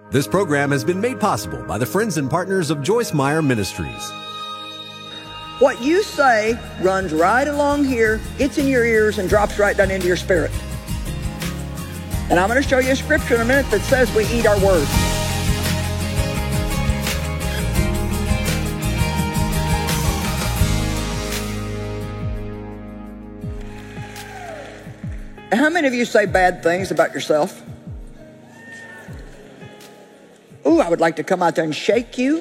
This program has been made possible by the friends and partners of Joyce Meyer Ministries. What you say runs right along here, gets in your ears, and drops right down into your spirit. And I'm going to show you a scripture in a minute that says we eat our words. How many of you say bad things about yourself? Ooh, I would like to come out there and shake you.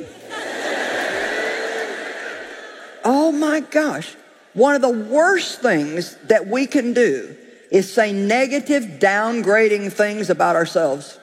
Oh my gosh. One of the worst things that we can do is say negative, downgrading things about ourselves.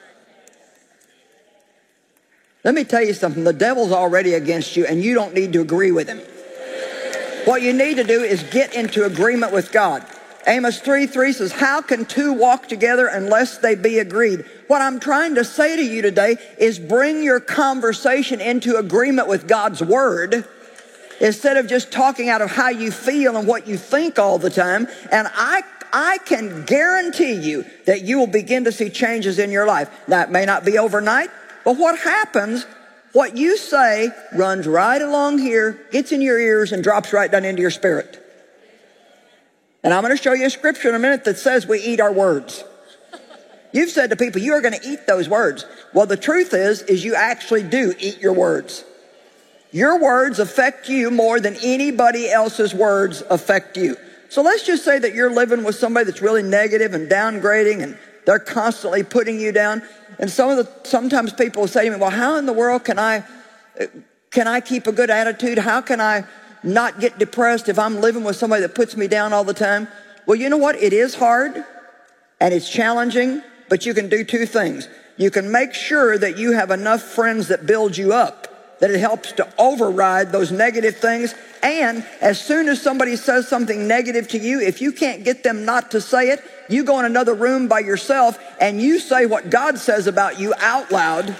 Let me tell you something. The devil's already against you, and you don't need to agree with him. What you need to do is get into agreement with God. Amos 3:3 says, how can two walk together unless they be agreed? What I'm trying to say to you today is bring your conversation into agreement with God's word instead of just talking out of how you feel and what you think all the time. And I can guarantee you that you will begin to see changes in your life. Now, it may not be overnight, but what happens, what you say runs right along here, gets in your ears, and drops right down into your spirit. And I'm going to show you a scripture in a minute that says we eat our words. You've said to people, you are going to eat those words. Well, the truth is you actually do eat your words. Your words affect you more than anybody else's words affect you. So let's just say that you're living with somebody that's really negative and downgrading, and they're constantly putting you down. And sometimes people will say to me, well, how in the world can I keep a good attitude? How can I not get depressed if I'm living with somebody that puts me down all the time? Well, you know what? It is hard and it's challenging, but you can do two things. You can make sure that you have enough friends that build you up, that it helps to override those negative things. And as soon as somebody says something negative to you, if you can't get them not to say it, you go in another room by yourself and you say what God says about you out loud.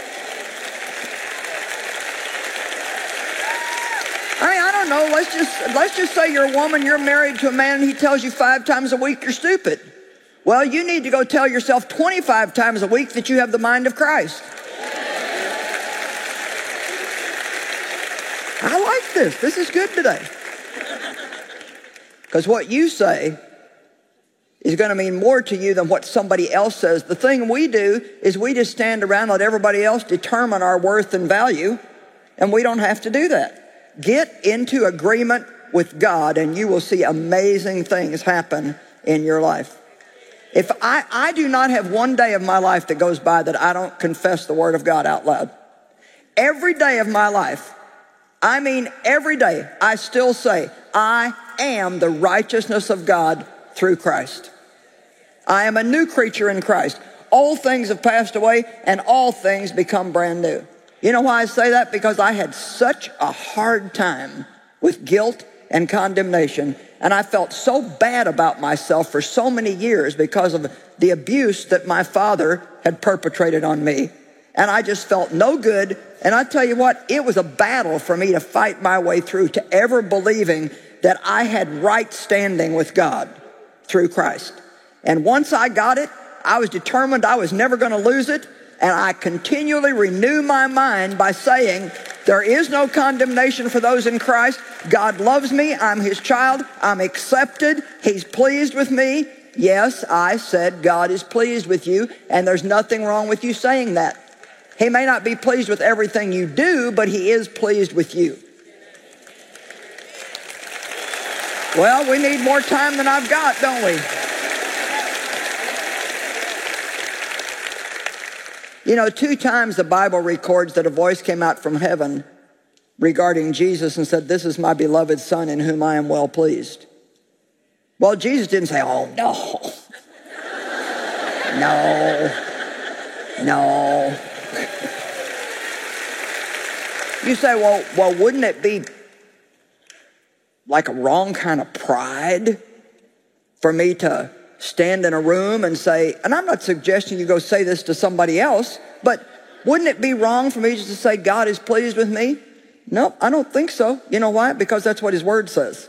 I don't know, let's just say you're a woman, you're married to a man, and he tells you 5 times a week you're stupid. Well, you need to go tell yourself 25 times a week that you have the mind of Christ. I like this. This is good today. Because what you say is going to mean more to you than what somebody else says. The thing we do is we just stand around and let everybody else determine our worth and value, and we don't have to do that. Get into agreement with God and you will see amazing things happen in your life. If I do not have one day of my life that goes by that I don't confess the word of God out loud. Every day of my life, I mean every day, I still say, I am the righteousness of God through Christ. I am a new creature in Christ. Old things have passed away and all things become brand new. You know why I say that? Because I had such a hard time with guilt and condemnation. And I felt so bad about myself for so many years because of the abuse that my father had perpetrated on me. And I just felt no good. And I tell you what, it was a battle for me to fight my way through to ever believing that I had right standing with God through Christ. And once I got it, I was determined I was never going to lose it. And I continually renew my mind by saying, there is no condemnation for those in Christ. God loves me. I'm his child. I'm accepted. He's pleased with me. Yes, I said God is pleased with you, and there's nothing wrong with you saying that. He may not be pleased with everything you do, but he is pleased with you. Well, we need more time than I've got, don't we? You know, 2 times the Bible records that a voice came out from heaven regarding Jesus and said, this is my beloved son in whom I am well pleased. Well, Jesus didn't say, oh, no. No. You say, well, wouldn't it be like a wrong kind of pride for me to stand in a room and say, and I'm not suggesting you go say this to somebody else, but wouldn't it be wrong for me just to say God is pleased with me? No, I don't think so. You know why? Because that's what his word says.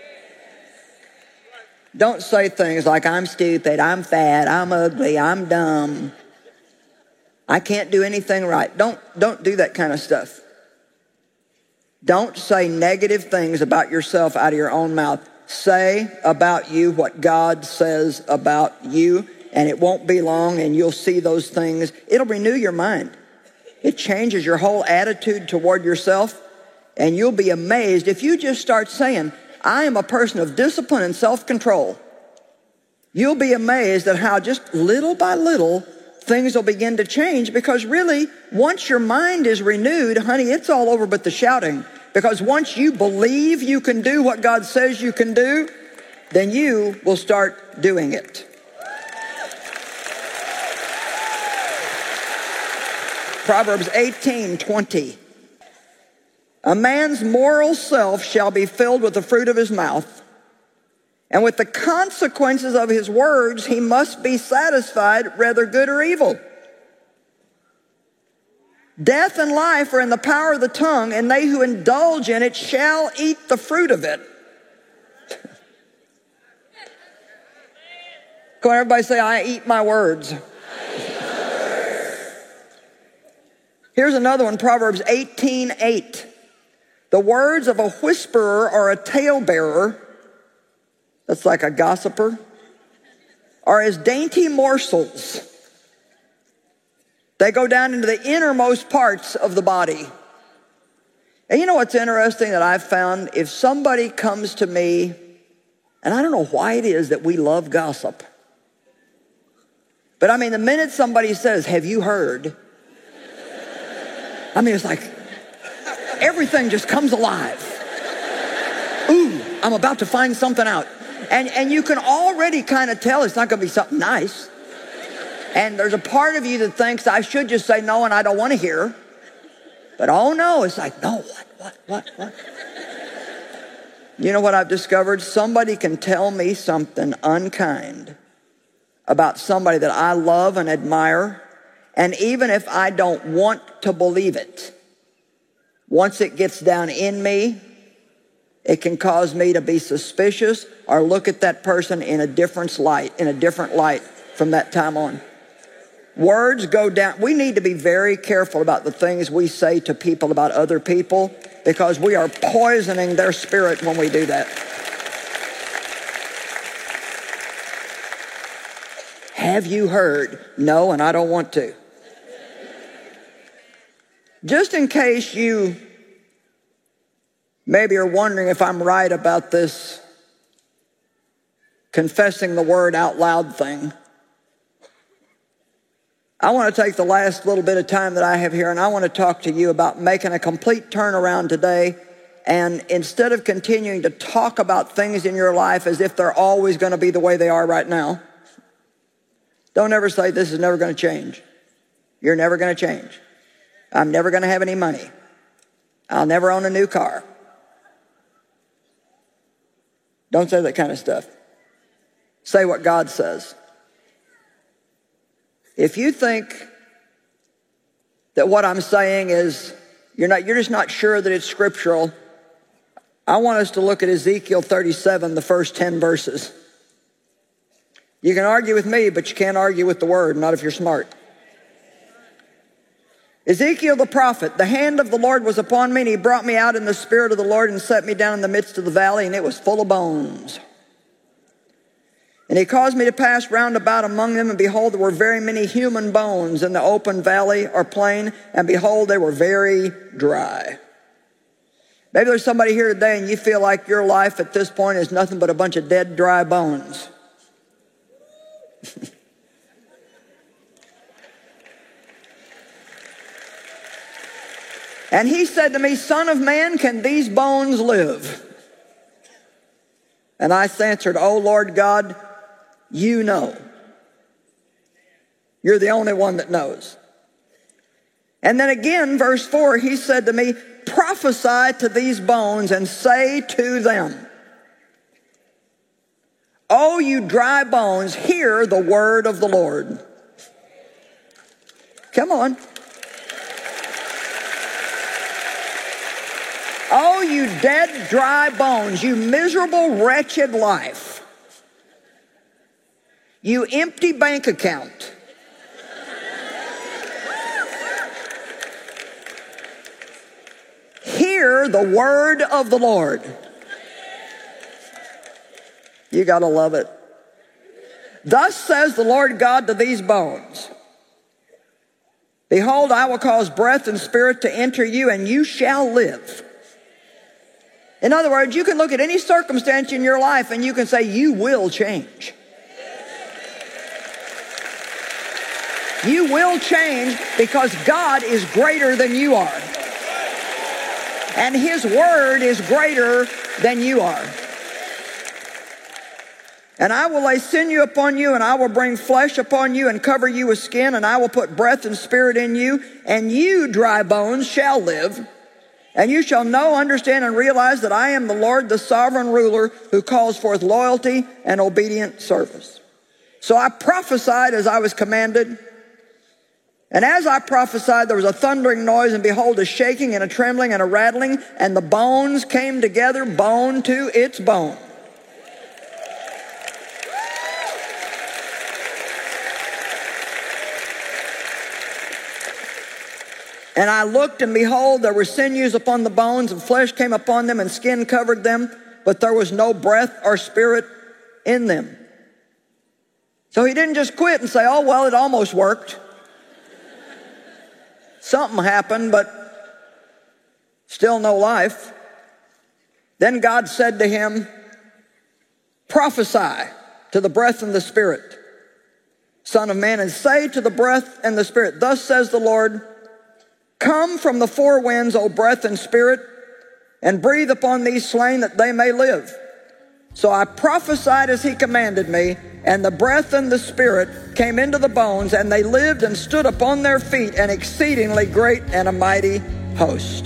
Don't say things like I'm stupid, I'm fat, I'm ugly, I'm dumb. I can't do anything right. Don't do that kind of stuff. Don't say negative things about yourself out of your own mouth. Say about you what God says about you, and it won't be long, and you'll see those things. It'll renew your mind. It changes your whole attitude toward yourself, and you'll be amazed if you just start saying, I am a person of discipline and self-control. You'll be amazed at how just little by little things will begin to change, because really, once your mind is renewed, honey, it's all over but the shouting. Because once you believe you can do what God says you can do, then you will start doing it. Proverbs 18:20. A man's moral self shall be filled with the fruit of his mouth, and with the consequences of his words he must be satisfied, whether good or evil. Death and life are in the power of the tongue, and they who indulge in it shall eat the fruit of it. Come on, everybody say, I eat my words. Here's another one, Proverbs 18:8. The words of a whisperer or a talebearer, that's like a gossiper, are as dainty morsels. They go down into the innermost parts of the body. And you know what's interesting that I've found? If somebody comes to me, and I don't know why it is that we love gossip, but I mean, the minute somebody says, have you heard? I mean, it's like everything just comes alive. Ooh, I'm about to find something out. And you can already kind of tell it's not going to be something nice. And there's a part of you that thinks I should just say no and I don't want to hear. But oh no, it's like, no, what? You know what I've discovered? Somebody can tell me something unkind about somebody that I love and admire. And even if I don't want to believe it, once it gets down in me, it can cause me to be suspicious or look at that person in a different light from that time on. Words go down. We need to be very careful about the things we say to people about other people, because we are poisoning their spirit when we do that. Have you heard? No, and I don't want to. Just in case you maybe are wondering if I'm right about this confessing the word out loud thing, I want to take the last little bit of time that I have here, and I want to talk to you about making a complete turnaround today. And instead of continuing to talk about things in your life as if they're always going to be the way they are right now, don't ever say this is never going to change. You're never going to change. I'm never going to have any money. I'll never own a new car. Don't say that kind of stuff. Say what God says. If you think that what I'm saying is, you're just not sure that it's scriptural, I want us to look at Ezekiel 37, the first 10 verses. You can argue with me, but you can't argue with the word, not if you're smart. Ezekiel the prophet, the hand of the Lord was upon me, and he brought me out in the spirit of the Lord and set me down in the midst of the valley, and it was full of bones. And he caused me to pass round about among them, and behold, there were very many human bones in the open valley or plain, and behold, they were very dry. Maybe there's somebody here today and you feel like your life at this point is nothing but a bunch of dead, dry bones. And he said to me, Son of man, can these bones live? And I answered, O Lord God, you know. You're the only one that knows. And then again, verse 4, he said to me, prophesy to these bones and say to them, O you dry bones, hear the word of the Lord. Come on. Oh, you dead, dry bones, you miserable, wretched life. You empty bank account. hear the word of the Lord. You got to love it. Thus says the Lord God to these bones, behold, I will cause breath and spirit to enter you, and you shall live. In other words, you can look at any circumstance in your life and you can say, you will change. You will change because God is greater than you are. And His word is greater than you are. And I will lay sinew upon you, and I will bring flesh upon you, and cover you with skin, and I will put breath and spirit in you, and you, dry bones, shall live. And you shall know, understand, and realize that I am the Lord, the sovereign ruler, who calls forth loyalty and obedient service. So I prophesied as I was commanded. And as I prophesied, there was a thundering noise, and behold, a shaking and a trembling and a rattling, and the bones came together, bone to its bone. And I looked, and behold, there were sinews upon the bones, and flesh came upon them, and skin covered them, but there was no breath or spirit in them. So he didn't just quit and say, oh, well, it almost worked. Something happened, but still no life. Then God said to him, prophesy to the breath and the spirit, Son of man, and say to the breath and the spirit, thus says the Lord, come from the four winds, O breath and spirit, and breathe upon these slain that they may live. So I prophesied as he commanded me, and the breath and the spirit came into the bones, and they lived and stood upon their feet, an exceedingly great and a mighty host.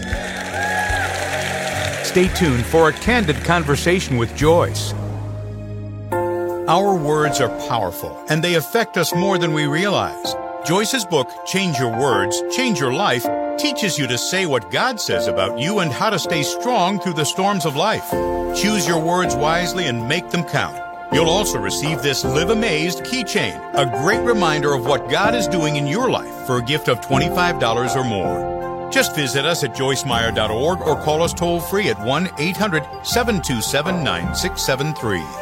Stay tuned for a candid conversation with Joyce. Our words are powerful, and they affect us more than we realize. Joyce's book, Change Your Words, Change Your Life, teaches you to say what God says about you and how to stay strong through the storms of life. Choose your words wisely and make them count. You'll also receive this Live Amazed keychain, a great reminder of what God is doing in your life for a gift of $25 or more. Just visit us at joycemeyer.org or call us toll-free at 1-800-727-9673.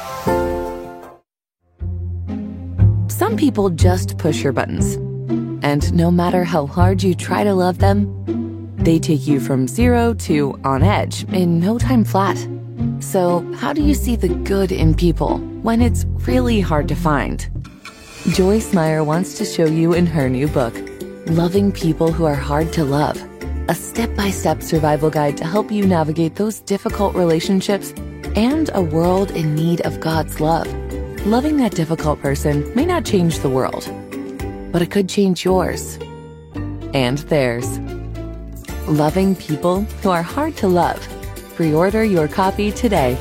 Some people just push your buttons. And no matter how hard you try to love them, they take you from 0 to on edge in no time flat. So how do you see the good in people when it's really hard to find? Joyce Meyer wants to show you in her new book, Loving People Who Are Hard to Love, a step-by-step survival guide to help you navigate those difficult relationships and a world in need of God's love. Loving that difficult person may not change the world, but it could change yours and theirs. Loving People Who Are Hard to Love. Pre-order your copy today.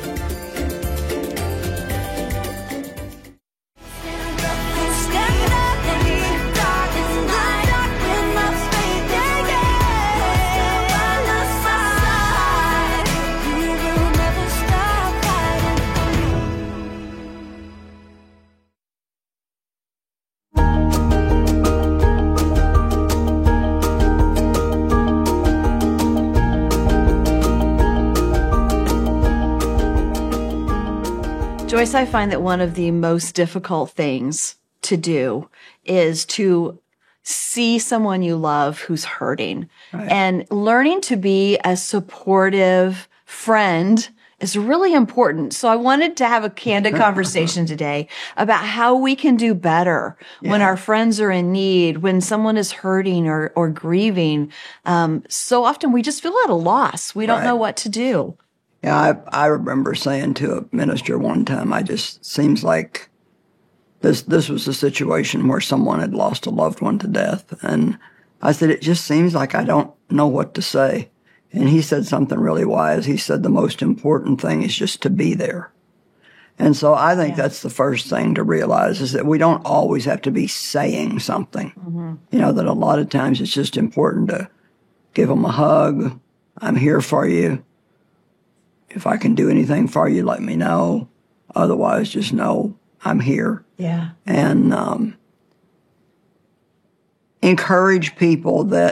Joyce, I find that one of the most difficult things to do is to see someone you love who's hurting. Right. And learning to be a supportive friend is really important. So I wanted to have a candid conversation today about how we can do better when our friends are in need, when someone is hurting or grieving. So often we just feel at a loss. We don't know what to do. Yeah, I remember saying to a minister one time, seems like this was a situation where someone had lost a loved one to death. And I said, it just seems like I don't know what to say. And he said something really wise. He said, the most important thing is just to be there. And so I think that's the first thing to realize, is that we don't always have to be saying something. Mm-hmm. You know, that a lot of times it's just important to give them a hug. I'm here for you. If I can do anything for you, let me know. Otherwise, just know I'm here. Yeah. And encourage people that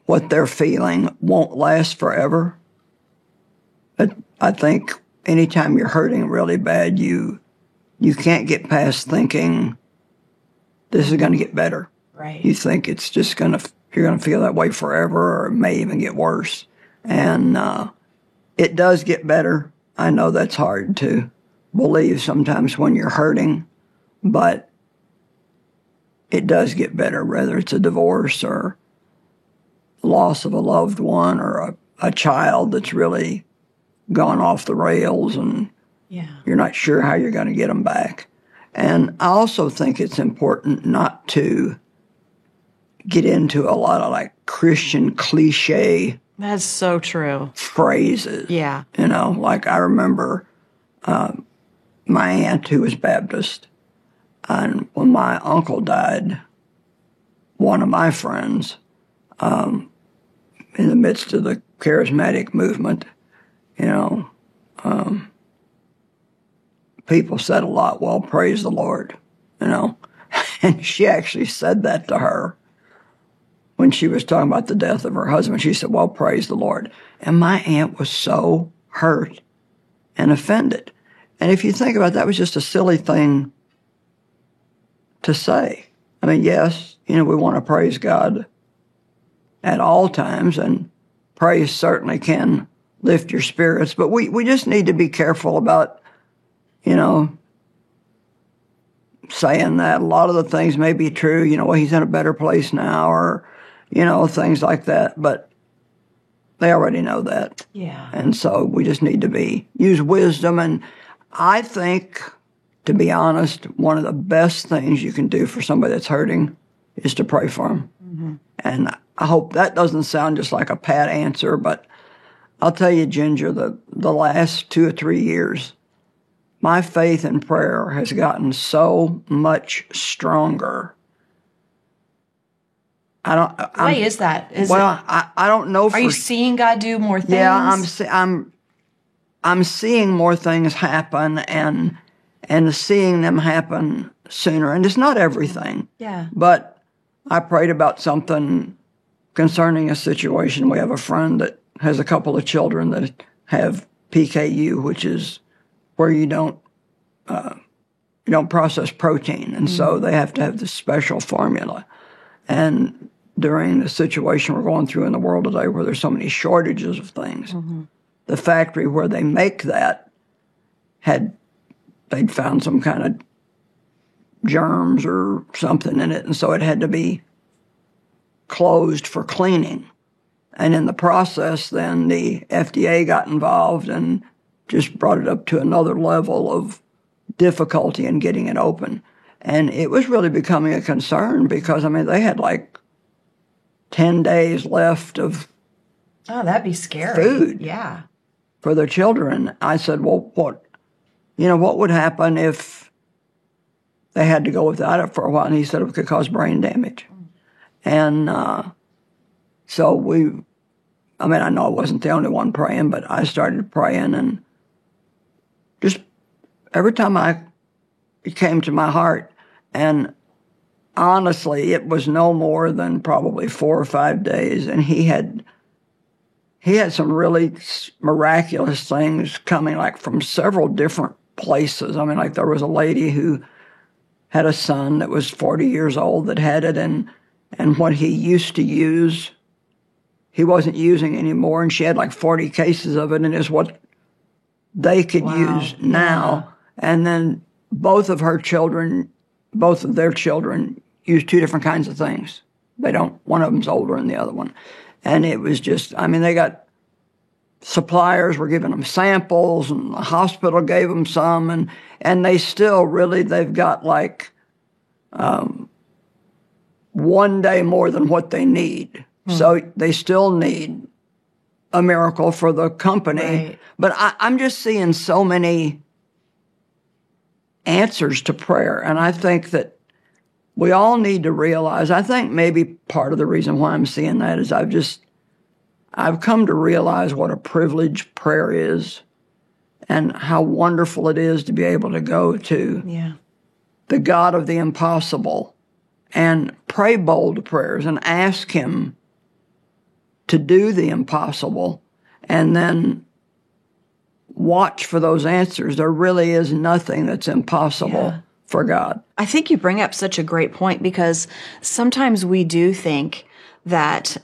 what they're feeling won't last forever. But I think anytime you're hurting really bad, you can't get past thinking this is going to get better. Right. You think it's just you're going to feel that way forever, or it may even get worse. And it does get better. I know that's hard to believe sometimes when you're hurting, but it does get better, whether it's a divorce or loss of a loved one or a child that's really gone off the rails and you're not sure how you're going to get them back. And I also think it's important not to get into a lot of like Christian cliche. That's so true. Phrases. Yeah. You know, like I remember my aunt who was Baptist, and when my uncle died, one of my friends, in the midst of the charismatic movement, you know, people said a lot, well, praise the Lord, you know. And she actually said that to her when she was talking about the death of her husband. She said, well, praise the Lord. And my aunt was so hurt and offended. And if you think about it, that was just a silly thing to say. I mean, yes, you know, we want to praise God at all times, and praise certainly can lift your spirits, but we just need to be careful about, you know, saying that. A lot of the things may be true, you know, well, he's in a better place now, or, you know, things like that, but they already know that. Yeah. And so we just need to use wisdom. And I think, to be honest, one of the best things you can do for somebody that's hurting is to pray for them. Mm-hmm. And I hope that doesn't sound just like a pat answer, but I'll tell you, Ginger, the last 2 or 3 years, my faith in prayer has gotten so much stronger. Why is that? I don't know. Are you seeing God do more things? Yeah, I'm seeing more things happen, and seeing them happen sooner. And it's not everything. Yeah. But I prayed about something concerning a situation. We have a friend that has a couple of children that have PKU, which is where you don't process protein, and so they have to have this special formula. And during the situation we're going through in the world today, where there's so many shortages of things, the factory where they make that they'd found some kind of germs or something in it, and so it had to be closed for cleaning. And in the process, then the FDA got involved and just brought it up to another level of difficulty in getting it open. And it was really becoming a concern because, I mean, they had like 10 days left of that'd be scary. Food. Yeah. For their children. I said, well, what would happen if they had to go without it for a while? And he said it could cause brain damage. And so I know I wasn't the only one praying, but I started praying, and just every time it came to my heart, and honestly, it was no more than probably 4 or 5 days, and he had some really miraculous things coming, like from several different places. I mean, like there was a lady who had a son that was 40 years old that had it, and what he used to use, he wasn't using anymore, and she had like 40 cases of it, and it's what they could use now. Yeah. And then both of their children use 2 different kinds of things. One of them's older than the other one. And it was just, I mean, they got suppliers were giving them samples, and the hospital gave them some, and they still they've got like 1 day more than what they need. So they still need a miracle for the company. Right. But I'm just seeing so many answers to prayer. And I think that we all need to realize, I think maybe part of the reason why I'm seeing that is I've come to realize what a privilege prayer is, and how wonderful it is to be able to go to the God of the impossible and pray bold prayers and ask him to do the impossible and then watch for those answers. There really is nothing that's impossible for God. I think you bring up such a great point, because sometimes we do think that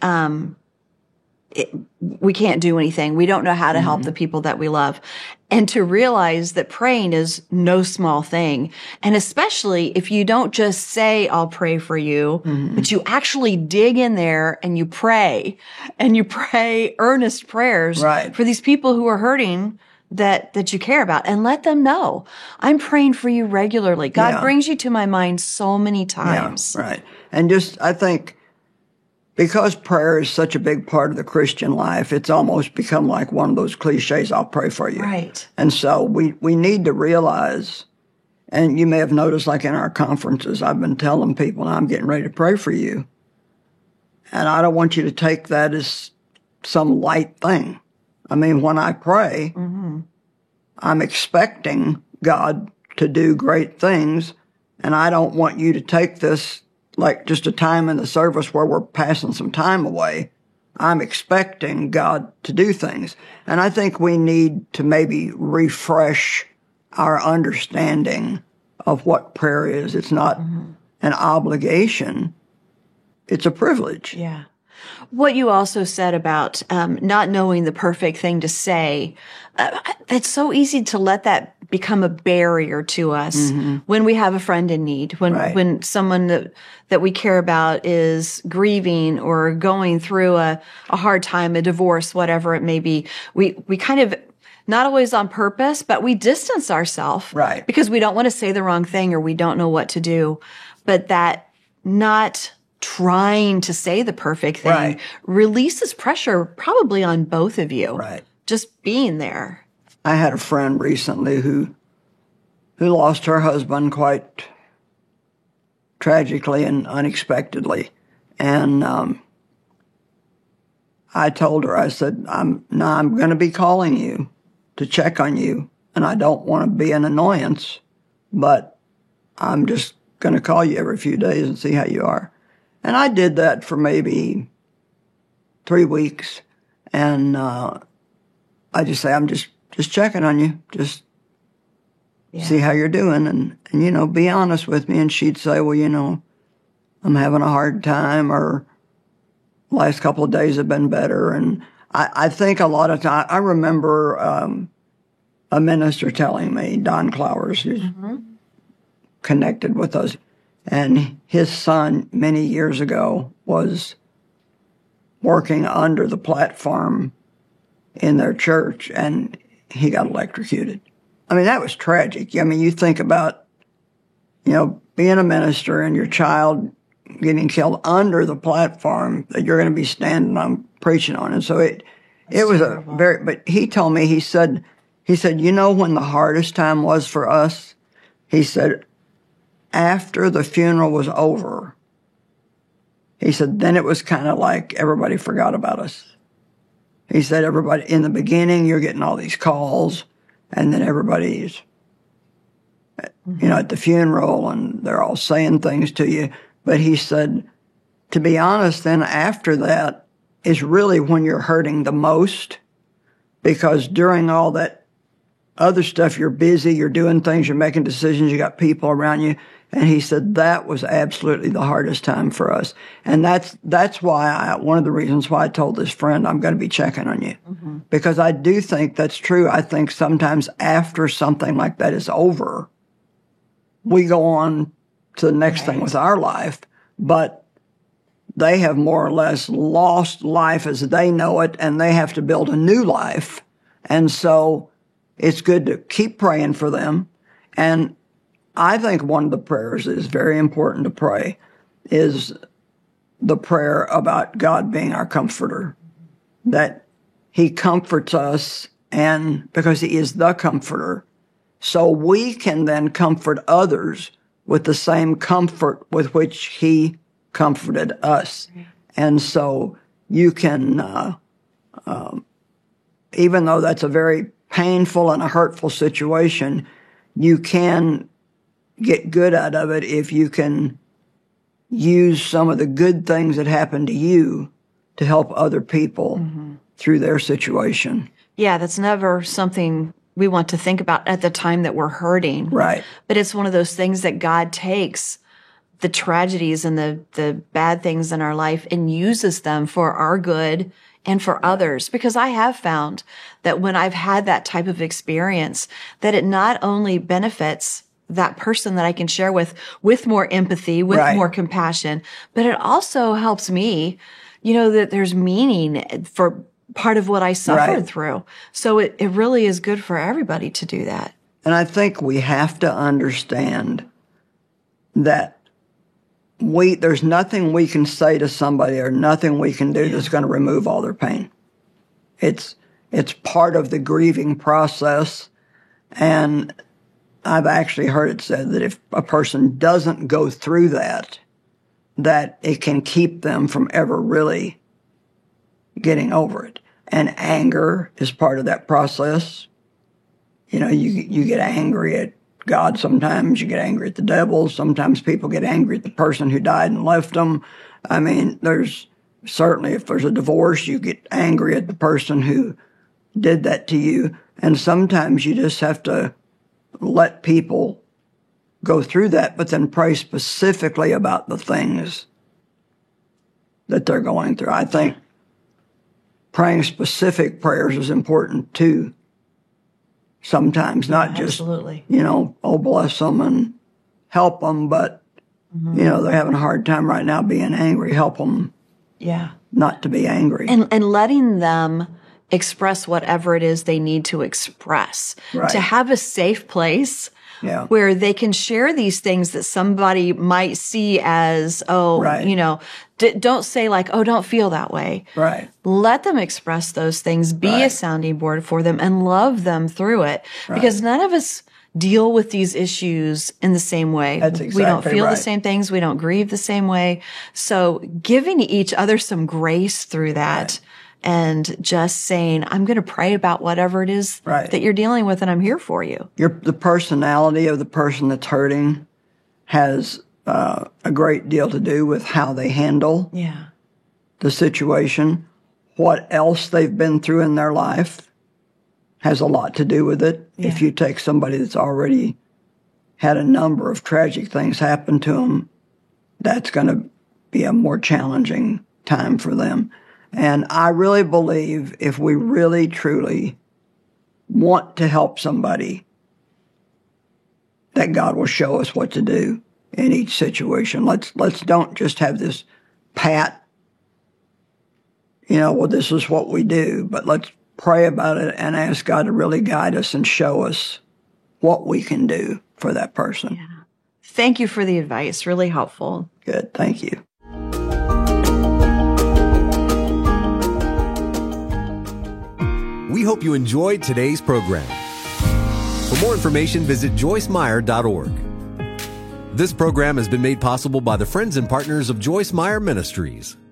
we can't do anything. We don't know how to help the people that we love. And to realize that praying is no small thing. And especially if you don't just say, I'll pray for you, but you actually dig in there and you pray earnest prayers for these people who are hurting that you care about, and let them know, I'm praying for you regularly. God brings you to my mind so many times. Yeah, right. And just, I think, because prayer is such a big part of the Christian life, it's almost become like one of those cliches, I'll pray for you. Right. And so we need to realize, and you may have noticed, like in our conferences, I've been telling people, I'm getting ready to pray for you. And I don't want you to take that as some light thing. I mean, when I pray, I'm expecting God to do great things, and I don't want you to take this like just a time in the service where we're passing some time away. I'm expecting God to do things. And I think we need to maybe refresh our understanding of what prayer is. It's not an obligation. It's a privilege. Yeah. What you also said about not knowing the perfect thing to say, it's so easy to let that become a barrier to us when we have a friend in need, when someone that we care about is grieving or going through a hard time, a divorce, whatever it may be. We kind of, not always on purpose, but we distance ourselves because we don't want to say the wrong thing or we don't know what to do. But that not trying to say the perfect thing releases pressure probably on both of you. Right. Just being there. I had a friend recently who lost her husband quite tragically and unexpectedly. And I told her, I said, I'm going to be calling you to check on you, and I don't want to be an annoyance, but I'm just going to call you every few days and see how you are. And I did that for maybe 3 weeks, and I just say, I'm just checking on you, just see how you're doing, and be honest with me. And she'd say, well, I'm having a hard time, or last couple of days have been better. And I think a lot of time, I remember a minister telling me, Don Clowers, who's connected with us, and his son many years ago was working under the platform in their church, and he got electrocuted. I mean, that was tragic. I mean, you think about, being a minister and your child getting killed under the platform that you're going to be standing on preaching on. And so it was terrible. But he told me, he said, when the hardest time was for us, he said, after the funeral was over, he said, then it was kind of like everybody forgot about us. He said, everybody, in the beginning, you're getting all these calls, and then everybody's, at the funeral, and they're all saying things to you. But he said, to be honest, then after that is really when you're hurting the most, because during all that other stuff, you're busy, you're doing things, you're making decisions, you got people around you. And he said that was absolutely the hardest time for us. And that's why one of the reasons why I told this friend, I'm going to be checking on you. Because I do think that's true. I think sometimes after something like that is over, we go on to the next thing with our life, but they have more or less lost life as they know it, and they have to build a new life. And so it's good to keep praying for them. And I think one of the prayers is very important to pray is the prayer about God being our comforter, that he comforts us, and because he is the comforter, so we can then comfort others with the same comfort with which he comforted us. And so you can, even though that's a very painful and a hurtful situation, you can get good out of it if you can use some of the good things that happened to you to help other people through their situation. Yeah, that's never something we want to think about at the time that we're hurting. Right. But it's one of those things that God takes the tragedies and the bad things in our life and uses them for our good and for others. Because I have found that when I've had that type of experience, that it not only benefits that person that I can share with more empathy, with more compassion, but it also helps me, that there's meaning for part of what I suffered through. So it really is good for everybody to do that. And I think we have to understand that there's nothing we can say to somebody or nothing we can do that's going to remove all their pain. It's part of the grieving process. And I've actually heard it said that if a person doesn't go through that it can keep them from ever really getting over it. And anger is part of that process. You get angry at God sometimes, you get angry at the devil, sometimes people get angry at the person who died and left them. I mean, there's certainly, if there's a divorce, you get angry at the person who did that to you. And sometimes you just have to let people go through that, but then pray specifically about the things that they're going through. I think praying specific prayers is important too. Sometimes, not just, oh, bless them and help them, but, they're having a hard time right now being angry. Help them not to be angry. And letting them express whatever it is they need to express. Right. To have a safe place where they can share these things that somebody might see as, don't say like, oh, don't feel that way. Right. Let them express those things, be a sounding board for them, and love them through it. Right. Because none of us deal with these issues in the same way. That's exactly we don't feel the same things. We don't grieve the same way. So giving each other some grace through that and just saying, I'm going to pray about whatever it is that you're dealing with, and I'm here for you. The personality of the person that's hurting has a great deal to do with how they handle the situation. What else they've been through in their life has a lot to do with it. Yeah. If you take somebody that's already had a number of tragic things happen to them, that's going to be a more challenging time for them. And I really believe if we really, truly want to help somebody, that God will show us what to do in each situation. Let's don't just have this pat, this is what we do, but let's pray about it and ask God to really guide us and show us what we can do for that person. Yeah. Thank you for the advice. Really helpful. Good. Thank you. We hope you enjoyed today's program. For more information, visit joycemeyer.org. This program has been made possible by the friends and partners of Joyce Meyer Ministries.